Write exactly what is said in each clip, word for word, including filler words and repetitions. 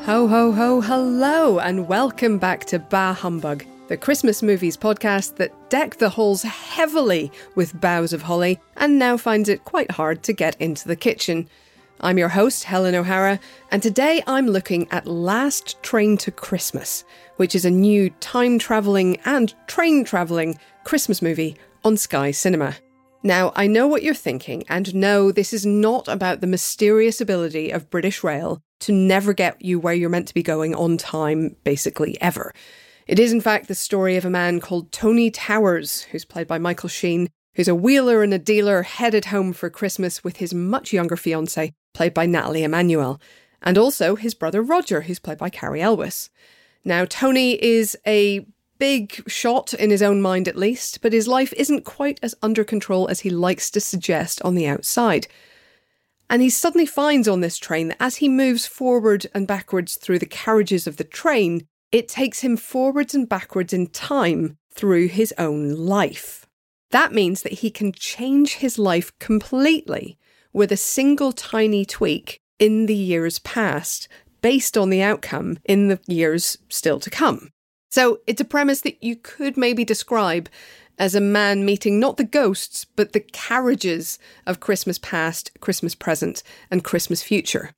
Ho, ho, ho, hello, and welcome back to Bah Humbug, the Christmas movies podcast that decked the halls heavily with boughs of holly and now finds it quite hard to get into the kitchen. I'm your host, Helen O'Hara, and today I'm looking at Last Train to Christmas, which is a new time-travelling and train-travelling Christmas movie on Sky Cinema. Now, I know what you're thinking, and no, this is not about the mysterious ability of British Rail to never get you where you're meant to be going on time, basically ever. It is, in fact, the story of a man called Tony Towers, who's played by Michael Sheen, who's a wheeler and a dealer headed home for Christmas with his much younger fiancée, played by Nathalie Emmanuel, and also his brother Roger, who's played by Cary Elwes. Now, Tony is a big shot in his own mind at least, but his life isn't quite as under control as he likes to suggest on the outside. And he suddenly finds on this train that as he moves forward and backwards through the carriages of the train, it takes him forwards and backwards in time through his own life. That means that he can change his life completely with a single tiny tweak in the years past, based on the outcome in the years still to come. So it's a premise that you could maybe describe as a man meeting not the ghosts, but the carriages of Christmas past, Christmas present, and Christmas future.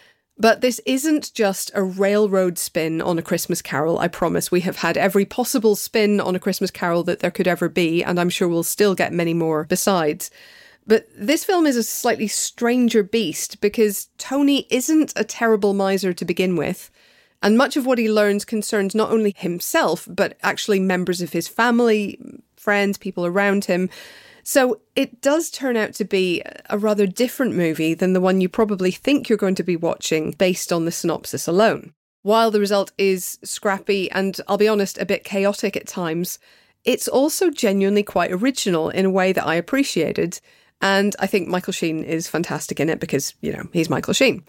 But this isn't just a railroad spin on A Christmas Carol, I promise. We have had every possible spin on A Christmas Carol that there could ever be, and I'm sure we'll still get many more besides. But this film is a slightly stranger beast because Tony isn't a terrible miser to begin with. And much of what he learns concerns not only himself, but actually members of his family, friends, people around him. So it does turn out to be a rather different movie than the one you probably think you're going to be watching based on the synopsis alone. While the result is scrappy and, I'll be honest, a bit chaotic at times, it's also genuinely quite original in a way that I appreciated. And I think Michael Sheen is fantastic in it because, you know, he's Michael Sheen.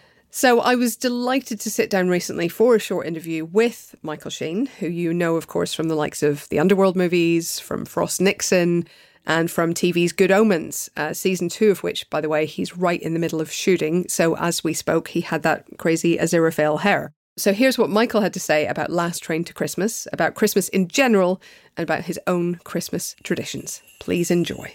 So I was delighted to sit down recently for a short interview with Michael Sheen, who you know, of course, from the likes of the Underworld movies, from Frost Nixon, and from T V's Good Omens, uh, season two of which, by the way, he's right in the middle of shooting. So as we spoke, he had that crazy Aziraphale hair. So here's what Michael had to say about Last Train to Christmas, about Christmas in general, and about his own Christmas traditions. Please enjoy.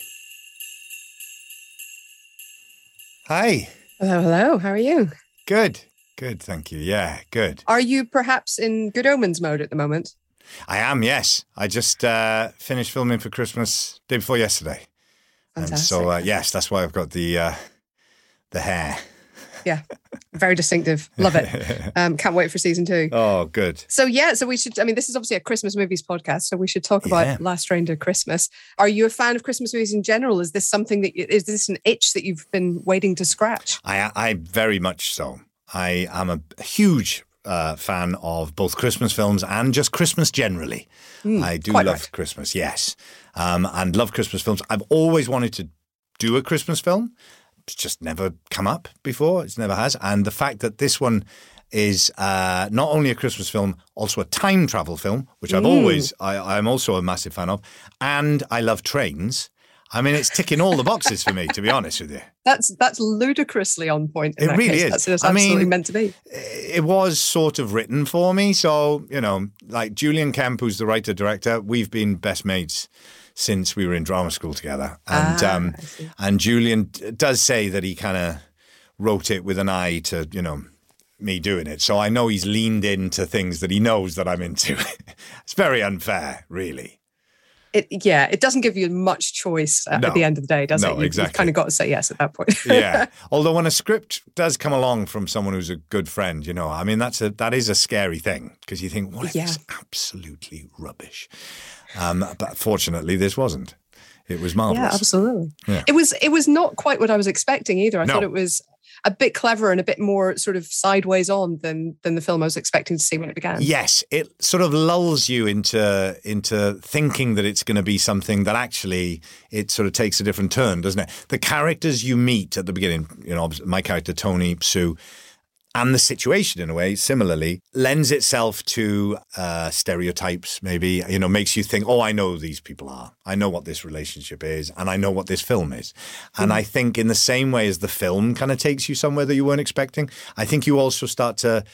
Hi. Hello, hello. How are you? Good. Good, thank you. Yeah, good. Are you perhaps in Good Omens mode at the moment? I am, yes. I just uh, finished filming for Christmas day before yesterday. Fantastic. And so, uh, yes, that's why I've got the uh, the hair. Yeah, very distinctive. Love it. Um, can't wait for season two. Oh, good. So, yeah, so we should, I mean, this is obviously a Christmas movies podcast, so we should talk about Yeah. Last Train to Christmas. Are you a fan of Christmas movies in general? Is this something that, is this an itch that you've been waiting to scratch? I, I very much so. I am a huge uh, fan of both Christmas films and just Christmas generally. Mm, I do quite love right. Christmas, yes, um, and love Christmas films. I've always wanted to do a Christmas film. It's just never come up before. It never has. And the fact that this one is uh, not only a Christmas film, also a time travel film, which I've Mm. always, I, I'm also a massive fan of. And I love trains. I mean, it's ticking all the boxes for me, to be honest with you. That's that's ludicrously on point. In It that really case. is. That's, that's I absolutely mean, meant to be. It was sort of written for me. So, you know, like Julian Kemp, who's the writer-director, we've been best mates since we were in drama school together. And Ah, um, I see. and Julian d- does say that he kind of wrote it with an eye to, you know, me doing it. So I know he's leaned into things that he knows that I'm into. It's very unfair, really. It, yeah, it doesn't give you much choice at, No. at the end of the day, does No, it? You, exactly. You've kind of got to say yes at that point. Yeah. Although when a script does come along from someone who's a good friend, you know, I mean, that's a that is a scary thing because you think, what if Yeah. it's absolutely rubbish? Um, but fortunately, this wasn't. It was marvelous. Yeah, absolutely. Yeah. It was it was not quite what I was expecting either. I No. thought it was a bit clever and a bit more sort of sideways on than than the film I was expecting to see when it began. Yes, it sort of lulls you into into thinking that it's going to be something that actually it sort of takes a different turn, doesn't it? The characters you meet at the beginning, you know, my character Tony, Sue, and the situation in a way, similarly, lends itself to uh, stereotypes, maybe, you know, makes you think, oh, I know who these people are. I know what this relationship is and I know what this film is. And mm. I think in the same way as the film kind of takes you somewhere that you weren't expecting, I think you also start to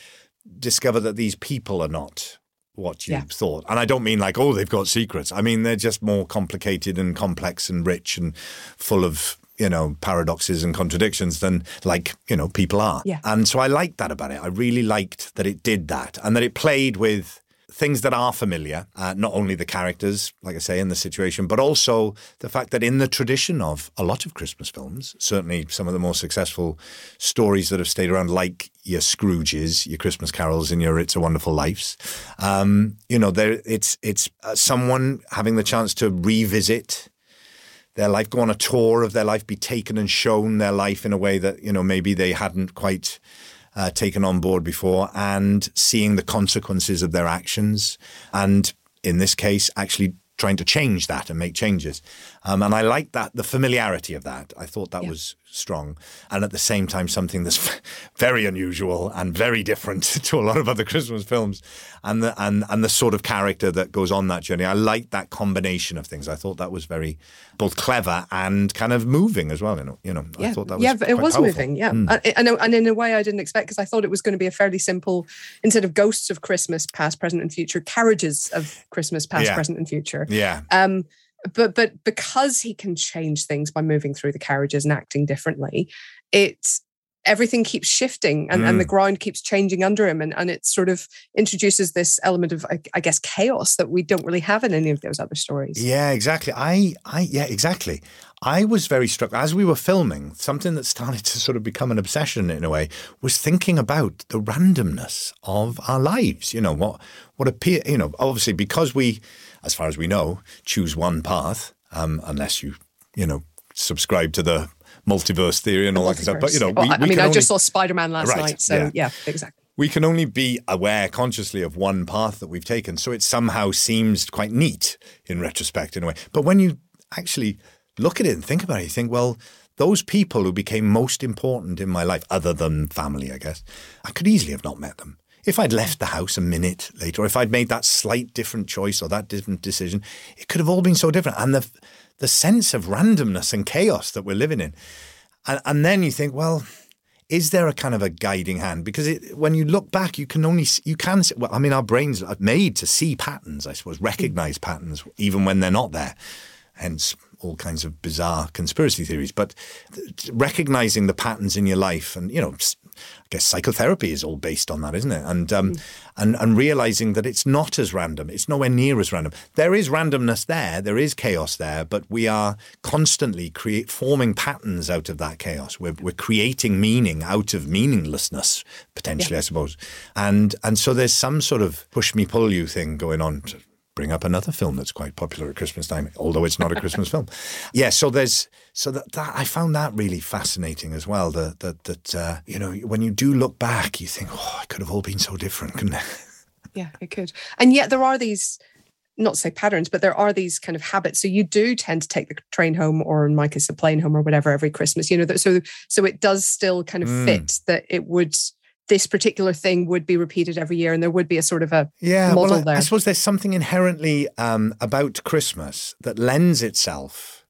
discover that these people are not what you Yeah. thought. And I don't mean like, oh, they've got secrets. I mean, they're just more complicated and complex and rich and full of, you know, paradoxes and contradictions than like, you know, people are. Yeah. And so I liked that about it. I really liked that it did that and that it played with things that are familiar, uh, not only the characters, like I say, in the situation, but also the fact that in the tradition of a lot of Christmas films, certainly some of the more successful stories that have stayed around, like your Scrooges, your Christmas Carols, and your It's a Wonderful Lives, um, you know, there it's it's uh, someone having the chance to revisit their life, go on a tour of their life, be taken and shown their life in a way that, you know, maybe they hadn't quite Uh, taken on board before, and seeing the consequences of their actions, and in this case, actually trying to change that and make changes. Um, and I like that, the familiarity of that. I thought that Yeah. was strong. And at the same time, something that's very unusual and very different to a lot of other Christmas films, and the, and, and the sort of character that goes on that journey. I like that combination of things. I thought that was very both clever and kind of moving as well. You know, you know Yeah, I thought that was yeah, it quite was powerful. moving. Yeah, Mm. and, and and in a way I didn't expect, because I thought it was going to be a fairly simple, instead of ghosts of Christmas past, present, and future, carriages of Christmas past, Yeah. present, and future. Yeah. Um, but but because he can change things by moving through the carriages and acting differently, it's everything keeps shifting and, Mm. and the ground keeps changing under him, and, and it sort of introduces this element of, I, I guess, chaos that we don't really have in any of those other stories. Yeah, exactly. I, I, yeah, exactly. I was very struck as we were filming. Something that started to sort of become an obsession in a way was thinking about the randomness of our lives. You know what? What appear? You know, obviously because we, as far as we know, choose one path, um, unless you, you know, subscribe to the multiverse theory and all that kind of stuff. But you know, Well, we, I we mean, can I only, just saw Spider-Man last Right, night, so yeah. yeah, exactly. we can only be aware consciously of one path that we've taken. So it somehow seems quite neat in retrospect in a way. But when you actually look at it and think about it, you think, well, those people who became most important in my life, other than family, I guess, I could easily have not met them. If I'd left the house a minute later, or if I'd made that slight different choice or that different decision, it could have all been so different. And the the sense of randomness and chaos that we're living in. And, and then you think, well, is there a kind of a guiding hand? Because it, when you look back, you can only, you can, well, I mean, our brains are made to see patterns, I suppose, recognize patterns, even when they're not there. Hence all kinds of bizarre conspiracy theories. But recognizing the patterns in your life, and, you know, I guess psychotherapy is all based on that, isn't it? And um, mm. and and realizing that it's not as random. It's nowhere near as random. There is randomness there. There is chaos there. But we are constantly create forming patterns out of that chaos. We're we're creating meaning out of meaninglessness, potentially, yeah. I suppose. And and so there's some sort of push me pull you thing going on. Bring up another film that's quite popular at Christmas time, although it's not a Christmas film. Yeah, so there's so that, that I found that really fascinating as well. That that that uh, you know, when you do look back, you think, oh, it could have all been so different, couldn't it? Yeah, it could. And yet there are these, not to say patterns, but there are these kind of habits. So you do tend to take the train home, or in my case, the plane home, or whatever, every Christmas. You know, that so so it does still kind of mm. fit that it would. This particular thing would be repeated every year, and there would be a sort of a yeah, model well, I, there. I suppose there's something inherently um, about Christmas that lends itself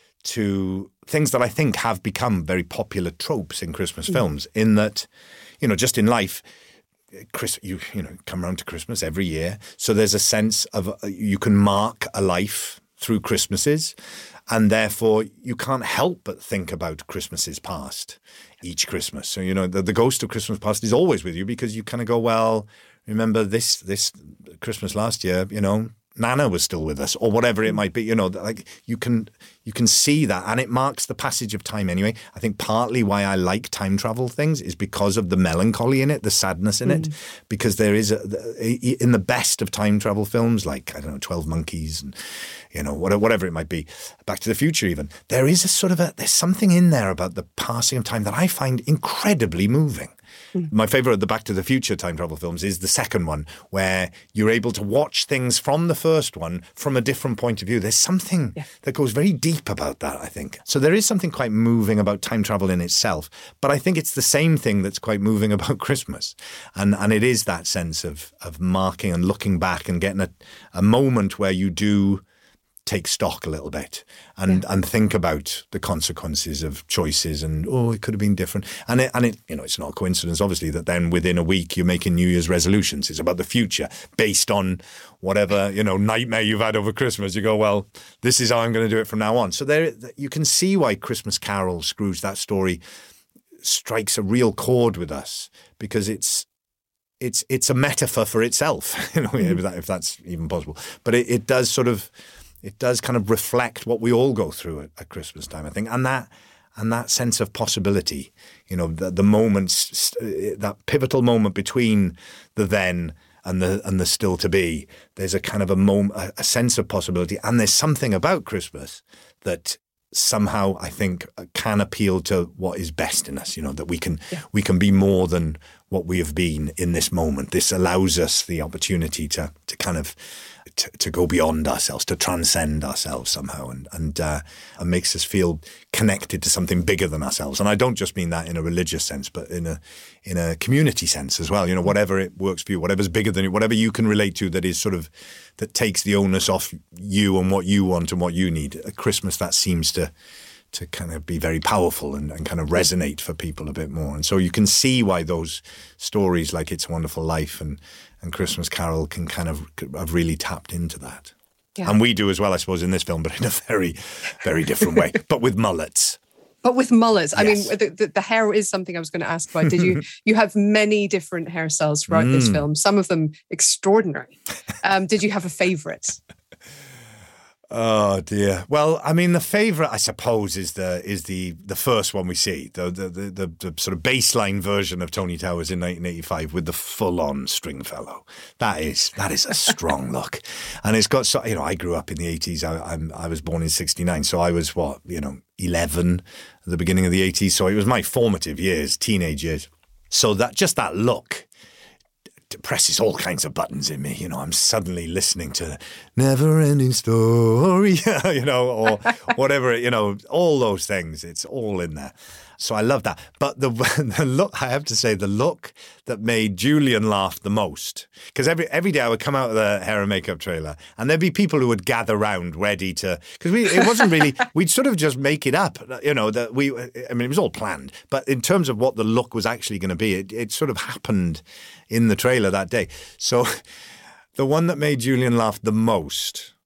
to things that I think have become very popular tropes in Christmas mm. films, in that, you know, just in life, Chris, you you know, come around to Christmas every year. So there's a sense of uh, you can mark a life through Christmases, and therefore you can't help but think about Christmases past each Christmas. So, you know, the, the ghost of Christmas past is always with you, because you kind of go, well, remember this this Christmas last year, you know, Nana was still with us, or whatever it might be. You know, like you can you can see that, and it marks the passage of time anyway. I think partly why I like time travel things is because of the melancholy in it, the sadness in mm. it, because there is a, in the best of time travel films, like, I don't know, twelve Monkeys and, you know, whatever it might be, Back to the Future even, there is a sort of a, there's something in there about the passing of time that I find incredibly moving. Mm. My favourite of the Back to the Future time travel films is the second one, where you're able to watch things from the first one from a different point of view. There's something yeah. that goes very deep about that, I think. So there is something quite moving about time travel in itself, but I think it's the same thing that's quite moving about Christmas. And and it is that sense of of marking and looking back and getting a, a moment where you do take stock a little bit and yeah. and think about the consequences of choices and, oh, it could have been different. And it, and it, you know, it's not a coincidence, obviously, that then within a week you're making New Year's resolutions. It's about the future based on whatever, you know, nightmare you've had over Christmas. You go, well, this is how I'm going to do it from now on. So there, you can see why Christmas Carol, Scrooge, that story strikes a real chord with us, because it's it's it's a metaphor for itself, you know, mm-hmm. if, that, if that's even possible. But it, it does sort of it does kind of reflect what we all go through at, at Christmas time, I think, and that and that sense of possibility, you know, the, the moments, that pivotal moment between the then and the and the still to be. There's a kind of a moment, a sense of possibility, and there's something about Christmas that somehow I think can appeal to what is best in us, you know, that we can yeah. we can be more than what we have been in this moment. This allows us the opportunity to to kind of to, to go beyond ourselves, to transcend ourselves somehow, and and, uh, and makes us feel connected to something bigger than ourselves. And I don't just mean that in a religious sense, but in a in a community sense as well. You know, whatever it works for you, whatever's bigger than you, whatever you can relate to, that is sort of that takes the onus off you and what you want and what you need. At Christmas, that seems to to kind of be very powerful and, and kind of resonate for people a bit more. And so you can see why those stories like It's a Wonderful Life and, and Christmas Carol can kind of have really tapped into that. Yeah. And we do as well, I suppose, in this film, but in a very, very different way, but with mullets. But with mullets. I yes. mean, the, the, the hair is something I was going to ask about. Did you, you have many different hairstyles throughout mm. this film, some of them extraordinary. Um, did you have a favourite? Oh dear. Well, I mean, the favourite, I suppose, is the is the the first one we see, the the, the the the sort of baseline version of Tony Towers in nineteen eighty-five with the full-on Stringfellow. That is that is a strong look, and it's got so, you know, I grew up in the eighties. I I'm, I was born in sixty-nine, so I was what you know eleven at the beginning of the eighties. So it was my formative years, teenage years. So that just that look presses all kinds of buttons in me. You know, I'm suddenly listening to Never Ending Story, you know, or whatever, you know, all those things. It's all in there. So I love that. But the, the look, I have to say, the look that made Julian laugh the most, because every every day I would come out of the hair and makeup trailer and there'd be people who would gather round ready to, because we it wasn't really, we'd sort of just make it up, you know, that we, I mean, it was all planned. But in terms of what the look was actually going to be, it, it sort of happened in the trailer that day. So the one that made Julian laugh the most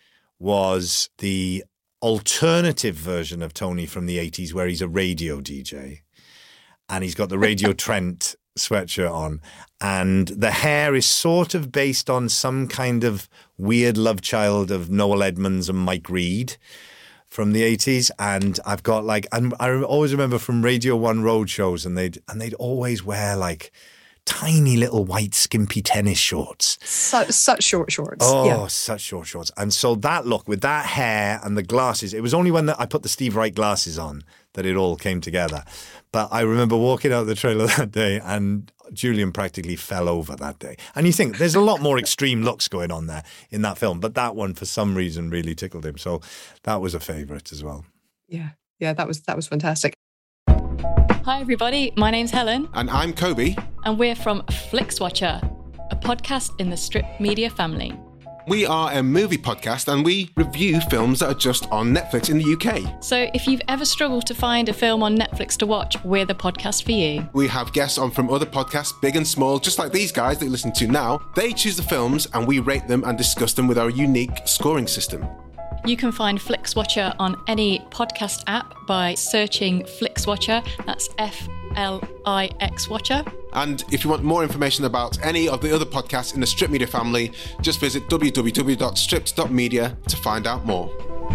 was the alternative version of Tony from the eighties where he's a radio D J and he's got the Radio Trent sweatshirt on and the hair is sort of based on some kind of weird love child of Noel Edmonds and Mike Reid from the eighties. And I've got like, and I always remember from Radio One road shows and they'd, and they'd always wear like tiny little white skimpy tennis shorts. Such, such short shorts. Oh, yeah. such short shorts. And so that look with that hair and the glasses, it was only when the, I put the Steve Wright glasses on that it all came together. But I remember walking out the trailer that day and Julian practically fell over that day. And you think there's a lot more extreme looks going on there in that film, but that one for some reason really tickled him. So that was a favourite as well. Yeah, yeah, that was that was fantastic. Hi everybody, my name's Helen. And I'm Kobe. And we're from FlixWatcher, a podcast in the Strip Media family. We are a movie podcast and we review films that are just on Netflix in the U K. So if you've ever struggled to find a film on Netflix to watch, we're the podcast for you. We have guests on from other podcasts, big and small, just like these guys that you listen to now. They choose the films and we rate them and discuss them with our unique scoring system. You can find FlixWatcher on any podcast app by searching FlixWatcher. That's F L I X Watcher. And if you want more information about any of the other podcasts in the Strip Media family, just visit w w w dot stripped dot media to find out more.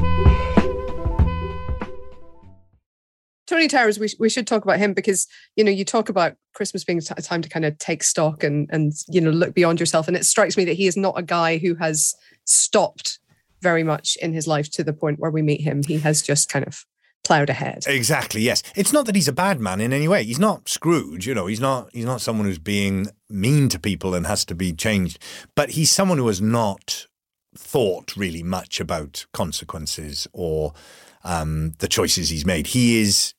Tony Towers, we, we should talk about him because, you know, you talk about Christmas being a time to kind of take stock and, and, you know, look beyond yourself. And it strikes me that he is not a guy who has stopped very much in his life to the point where we meet him. He has just kind of ploughed ahead. Exactly, yes. It's not that he's a bad man in any way. He's not Scrooge, you know, he's not he's not someone who's being mean to people and has to be changed. But he's someone who has not thought really much about consequences or um, the choices he's made. He is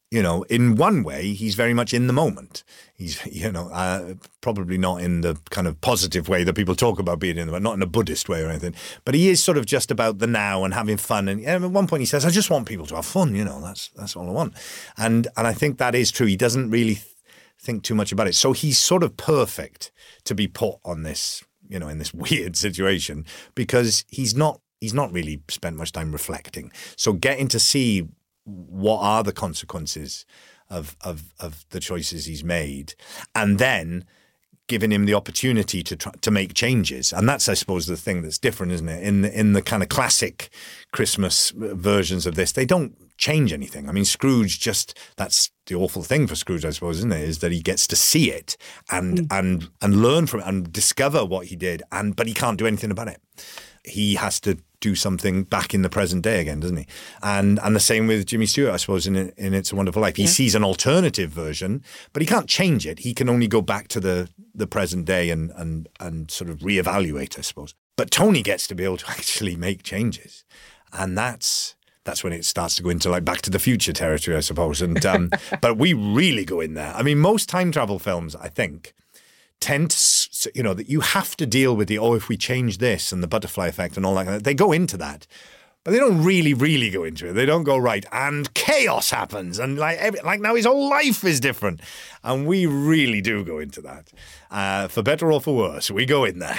you know, in one way, he's very much in the moment. He's, you know, uh, probably not in the kind of positive way that people talk about being in the moment, not in a Buddhist way or anything. But he is sort of just about the now and having fun. And, and at one point he says, I just want people to have fun, you know, that's that's all I want. And and I think that is true. He doesn't really th- think too much about it. So he's sort of perfect to be put on this, you know, in this weird situation, because he's not he's not really spent much time reflecting. So getting to see what are the consequences of, of of the choices he's made, and then giving him the opportunity to try, to make changes. And that's, I suppose, the thing that's different, isn't it? In the, in the kind of classic Christmas versions of this, they don't change anything. I mean, Scrooge just, that's the awful thing for Scrooge, I suppose, isn't it? Is that he gets to see it and mm. and and learn from it and discover what he did, and but he can't do anything about it. He has to do something back in the present day again, doesn't he? And and the same with Jimmy Stewart, I suppose, in in It's a Wonderful Life. He yeah. sees an alternative version, but he can't change it. He can only go back to the the present day and and and sort of reevaluate, I suppose. But Tony gets to be able to actually make changes, and that's that's when it starts to go into like Back to the Future territory, I suppose. And um, but we really go in there. I mean, most time travel films, I think, tend to, you know, that you have to deal with the, oh, if we change this and the butterfly effect and all that. They go into that, but they don't really, really go into it. They don't go, right, and chaos happens. And like, every, like now his whole life is different. And we really do go into that. Uh, for better or for worse, we go in there.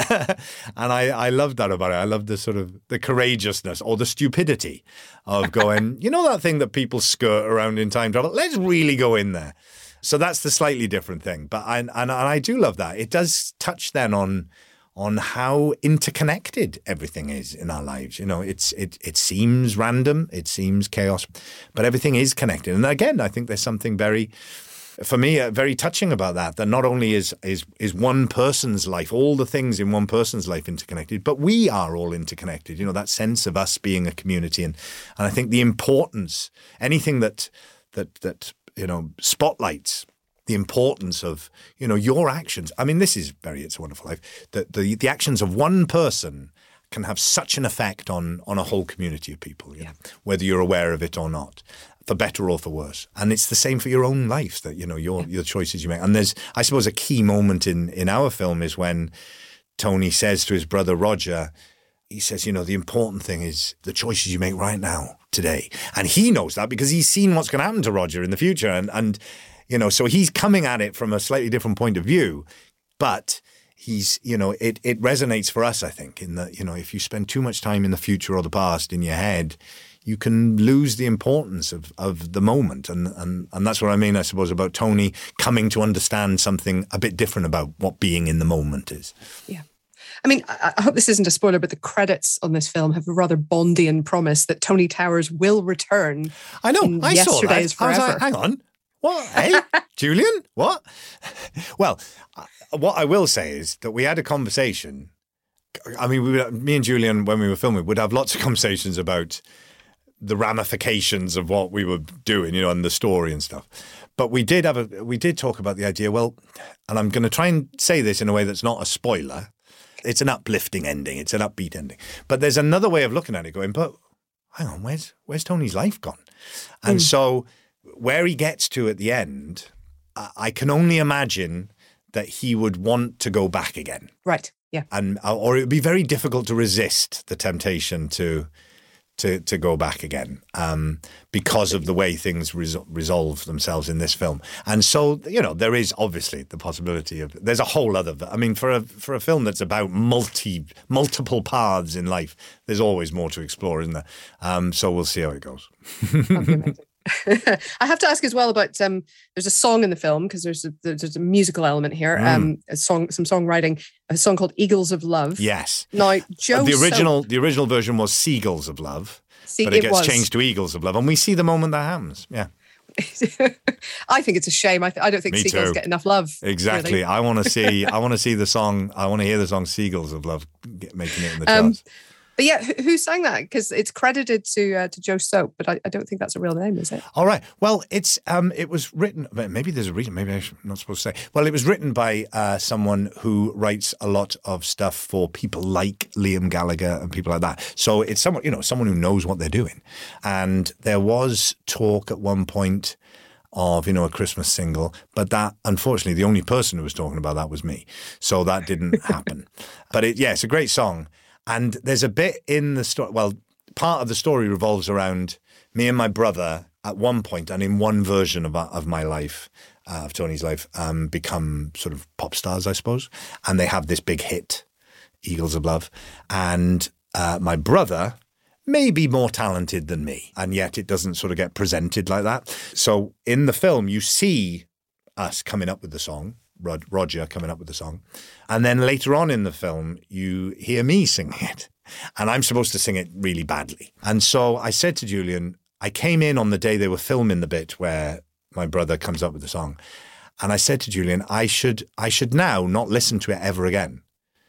And I, I love that about it. I love the sort of the courageousness or the stupidity of going, you know, that thing that people skirt around in time travel? Let's really go in there. So that's the slightly different thing. But I, and, and I do love that. It does touch then on on how interconnected everything is in our lives. You know, it's it it seems random, it seems chaos, but everything is connected. And again, I think there's something very, for me, uh, very touching about that, that not only is is is one person's life, all the things in one person's life interconnected, but we are all interconnected. You know, that sense of us being a community. And, and I think the importance, anything that that that you know, spotlights the importance of, you know, your actions. I mean, this is very It's a Wonderful Life. That the, the actions of one person can have such an effect on on a whole community of people, you yeah. know, whether you're aware of it or not, for better or for worse. And it's the same for your own life, that, you know, your your choices you make. And there's, I suppose, a key moment in, in our film is when Tony says to his brother Roger, he says, you know, the important thing is the choices you make right now, today. And he knows that because he's seen what's going to happen to Roger in the future. And, and, you know, so he's coming at it from a slightly different point of view. But he's, you know, it, it resonates for us, I think, in that, you know, if you spend too much time in the future or the past in your head, you can lose the importance of, of the moment. And, and, and that's what I mean, I suppose, about Tony coming to understand something a bit different about what being in the moment is. Yeah. I mean, I hope this isn't a spoiler, but the credits on this film have a rather Bondian promise that Tony Towers will return. I know. I saw that. Yesterday's Forever. I was like, hang on. What? Hey, Julian? What? Well, what I will say is that we had a conversation. I mean, we would, me and Julian, when we were filming, would have lots of conversations about the ramifications of what we were doing, you know, and the story and stuff. But we did have a, we did talk about the idea, well, and I'm going to try and say this in a way that's not a spoiler. It's an uplifting ending. It's an upbeat ending. But there's another way of looking at it going, but hang on, where's where's Tony's life gone? And mm. so where he gets to at the end, I can only imagine that he would want to go back again. Right, yeah. And or it would be very difficult to resist the temptation to to to go back again um, because of the way things res- resolve themselves in this film. And so, you know, there is obviously the possibility of, there's a whole other, I mean, for a for a film that's about multi multiple paths in life, there's always more to explore, isn't there? Um, so we'll see how it goes. I have to ask as well about, um, there's a song in the film, because there's a, there's a musical element here, mm. um, a song, some songwriting, a song called Eagles of Love. Yes. Now, Joe the original, Soap, the original version was Seagulls of Love, See, but it, it gets was. changed to Eagles of Love, and we see the moment that happens. Yeah. I think it's a shame. I, th- I don't think Me seagulls too. get enough love. Exactly. Really. I want to see. I want to see the song. I want to hear the song "Seagulls of Love" get, making it in the charts. Um, But yeah, who, who sang that? Because it's credited to uh, to Joe Soap, but I, I don't think that's a real name, is it? All right. Well, it's um, it was written. Maybe there's a reason. Maybe I'm not supposed to say. Well, it was written by uh, someone who writes a lot of stuff for people like Liam Gallagher and people like that. So it's someone, you know, someone who knows what they're doing. And there was talk at one point of, you know, a Christmas single. But that, unfortunately, the only person who was talking about that was me. So that didn't happen. But it, yeah, it's a great song. And there's a bit in the story, well, part of the story revolves around me and my brother at one point, and in one version of, of my life, uh, of Tony's life, um, become sort of pop stars, I suppose. And they have this big hit, Eagles of Love. And uh, my brother may be more talented than me, and yet it doesn't sort of get presented like that. So in the film, you see us coming up with the song, Rod- Roger coming up with the song. And then later on in the film, you hear me singing it. And I'm supposed to sing it really badly. And so I said to Julian, I came in on the day they were filming the bit where my brother comes up with the song. And I said to Julian, I should I should now not listen to it ever again.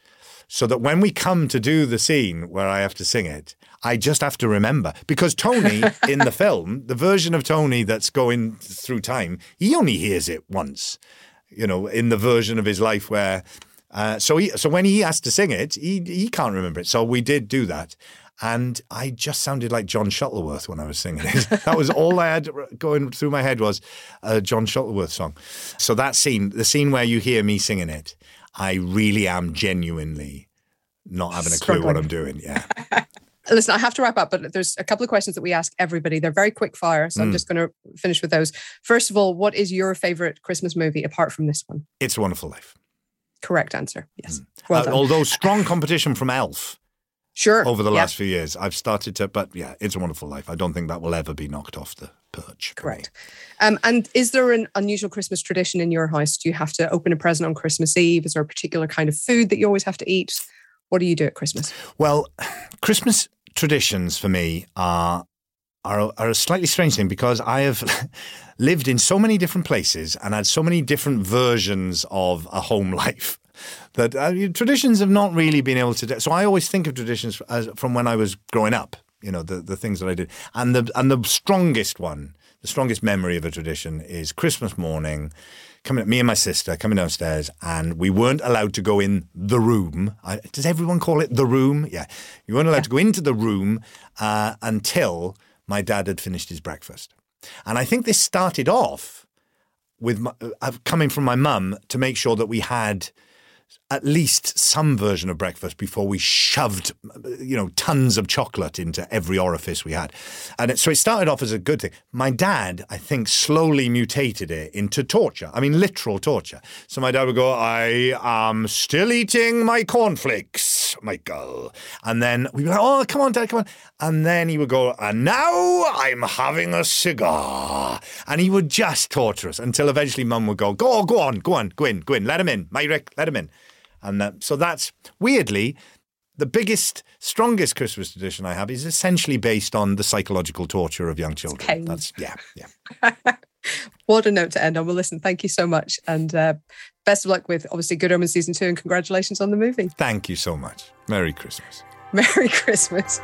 So that when we come to do the scene where I have to sing it, I just have to remember. Because Tony, in the film, the version of Tony that's going through time, he only hears it once, you know, in the version of his life where... Uh, so he, so when he has to sing it, he he can't remember it. So we did do that. And I just sounded like John Shuttleworth when I was singing it. That was all I had going through my head was a John Shuttleworth song. So that scene, the scene where you hear me singing it, I really am genuinely not having a clue Struggling. what I'm doing. Yeah. Listen, I have to wrap up, but there's a couple of questions that we ask everybody. They're very quick fire, so mm. I'm just going to finish with those. First of all, what is your favourite Christmas movie apart from this one? It's a Wonderful Life. Correct answer. Yes. Mm. Well uh, done. Although strong competition from Elf. Sure. Over the yeah. last few years, I've started to, but yeah, It's a Wonderful Life. I don't think that will ever be knocked off the perch. Correct. Um, and is there an unusual Christmas tradition in your house? Do you have to open a present on Christmas Eve? Is there a particular kind of food that you always have to eat? What do you do at Christmas? Well, Christmas traditions for me are are, are a slightly strange thing because I have lived in so many different places and had so many different versions of a home life that uh, traditions have not really been able to do. So I always think of traditions as, from when I was growing up, you know, the, the things that I did. And the and the strongest one, the strongest memory of a tradition is Christmas morning, coming, me and my sister coming downstairs, and we weren't allowed to go in the room. I, does everyone call it the room? Yeah. You weren't allowed yeah. to go into the room uh, until my dad had finished his breakfast. And I think this started off with my, uh, coming from my mum to make sure that we had at least some version of breakfast before we shoved, you know, tons of chocolate into every orifice we had. And it, so it started off as a good thing. My dad, I think, slowly mutated it into torture. I mean, literal torture. So my dad would go, I am still eating my cornflakes, Michael. And then we'd be like, oh, come on, Dad, come on. And then he would go, and now I'm having a cigar. And he would just torture us until eventually Mum would go, go, go on, go on, go in, go in, let him in, Myrick, let him in. And that, so that's, weirdly, the biggest, strongest Christmas tradition I have is essentially based on the psychological torture of young children. Pain. That's, yeah, yeah. What a note to end on. Well, listen, thank you so much. And uh, best of luck with, obviously, Good Omens Season two, and congratulations on the movie. Thank you so much. Merry Christmas. Merry Christmas.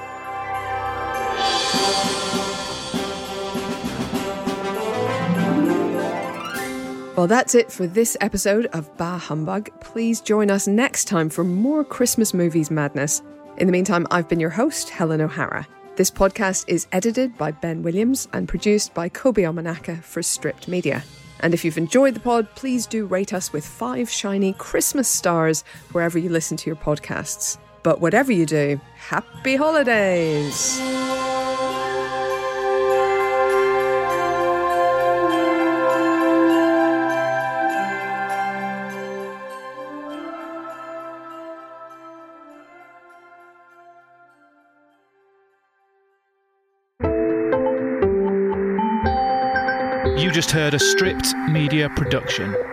Well, that's it for this episode of Bah Humbug. Please join us next time for more Christmas movies madness. In the meantime, I've been your host, Helen O'Hara. This podcast is edited by Ben Williams and produced by Kobe Omanaka for Stripped Media. And if you've enjoyed the pod, please do rate us with five shiny Christmas stars wherever you listen to your podcasts. But whatever you do, happy holidays! You just heard a Stripped Media production.